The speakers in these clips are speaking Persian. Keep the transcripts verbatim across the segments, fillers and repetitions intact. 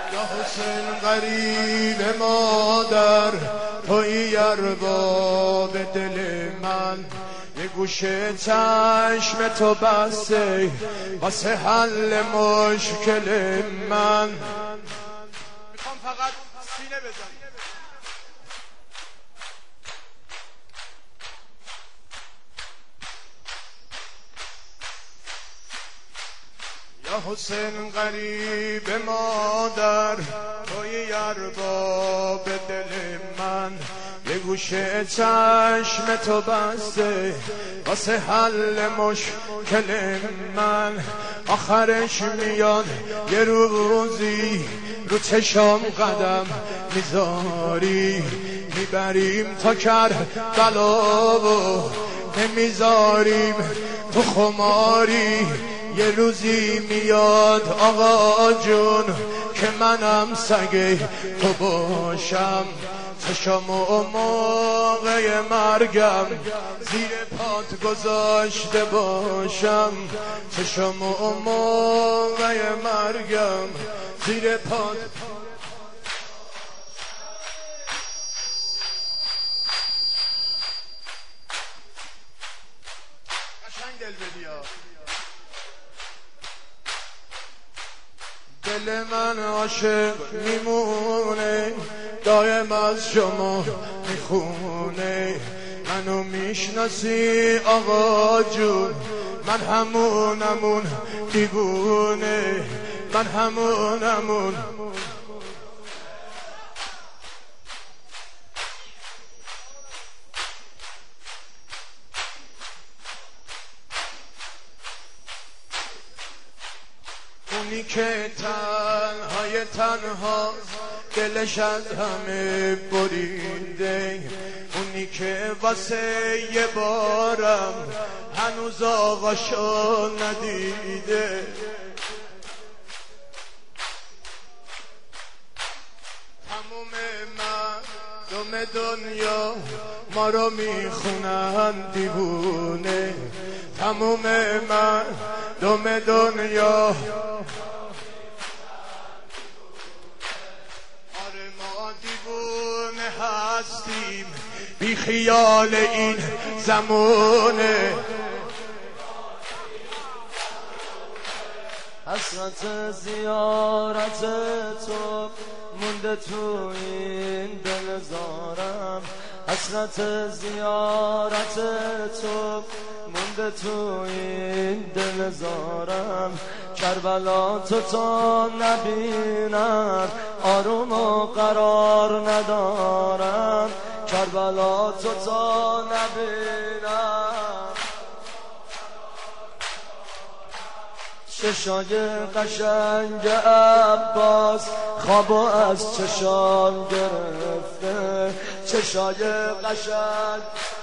یا حسین غریب مادر، تویی ارباب دل من، یه گوشه چشم تو بسته واسه حل مشکل من. میخوام فقط سینه بزنی. یا حسین غریب مادر، توی ارباب دل من، یه گوشه چشم تو بسته واسه حل مشکل من. آخرش میاد یه روزی رو چشم قدم میذاری، میبریم تا کربلا و نمیذاریم تو خماری. یه روزی میاد آقا جون که منم سگ تو باشم، چشم و موقع مرگم زیر پات گذاشته باشم، چشم و موقع مرگم زیر پات. قشنگ دل بدیا. دل من عاشق میمونه، دایم از شما میخونه. منو میشناسی آقا جون، من همونمون دیوونه، من همونمون. اونی که تنهای تنها دلش از همه بریده، اونی که واسه یه بارم هنوز آقاشو ندیده. تموم مردم دنیا ما رو میخونن دیوونه، تموم مردم دنیا. دیوونه هستیم بی خیال این زمونه، حسرت زیارت تو مونده تو این دل زارم، حسرت زیارت تو مونده تو این دل زارم. کربلا تو تا نبینم آروم و قرار ندارم، کربلا تو تا نبینم. چشای قشنگ عباس خوابو از چشام گرفته، چشای قشنگ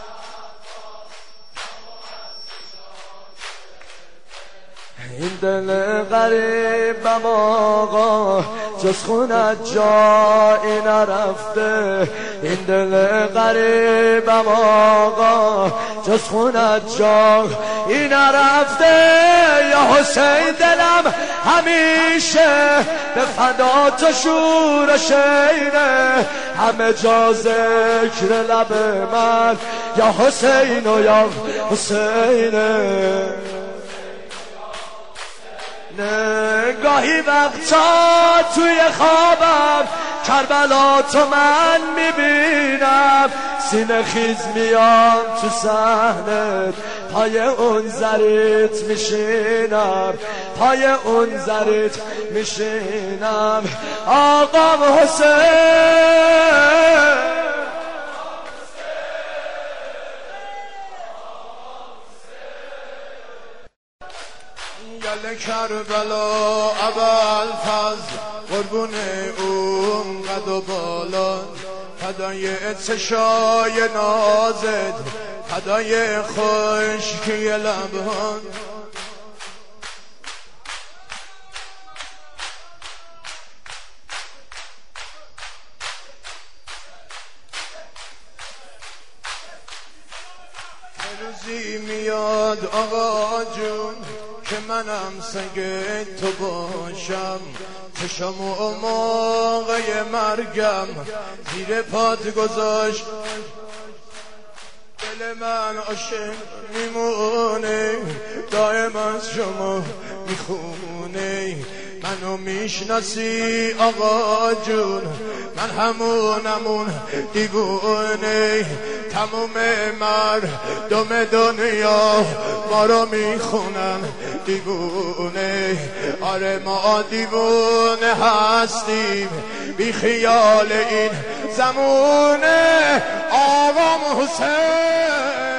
این دل غریبم آقا جز خونت جایی نرفته، این دل غریبم آقا جز خونت جایی نرفته. یا حسین دلم همیشه به فدا تو شور شینه، همه جا ذکر لب من یا حسین و یا حسینه. گاهی وقتا توی خوابم کربلا تو من میبینم، سینه خیز میام تو صحنت پای اون زریت میشینم، پای اون زریت میشینم. آقا حسین گل کربلا ابوالفضل قربون اون قد و بالا، فدای چشای نازت، فدای خشکی لبان. روزی میاد آقا جون که منم سگ تو باشم، چشم و موقع مرگم زیر پات گذاشت دل من عاشق میمونه دائم از شما میخونه منو میشناسی آقا جون من همونمون دیوونه تموم مردم دنیا ما رو میخونن دیوونه آره ما دیوونه هستیم بی خیال این زمونه آقا حسین